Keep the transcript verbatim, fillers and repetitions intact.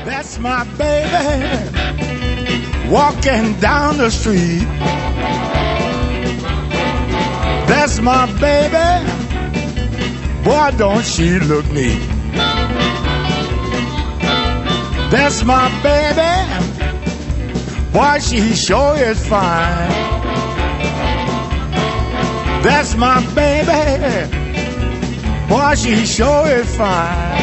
That's my baby walking down the street. That's my baby, boy, don't she look neat. That's my baby, boy, she sure is fine. That's my baby, boy, she sure is fine.